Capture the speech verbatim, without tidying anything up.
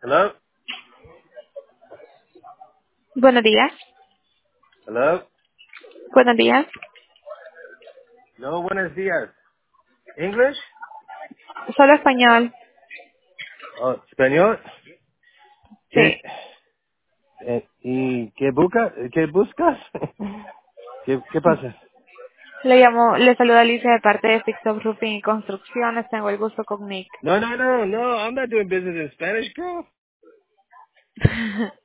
Hello? Buenos días. Hello? Buenos días. No, buenos días. English? Solo español. Oh, español. ¿Qué, Sí. eh, ¿Y qué, busca, qué buscas? ¿Qué, ¿Qué pasa? Le llamo, le saluda Alicia de parte de Fixop Roofing y Construcciones. Tengo el gusto con Nick. No, no, no, no. I'm not doing business in Spanish, girl.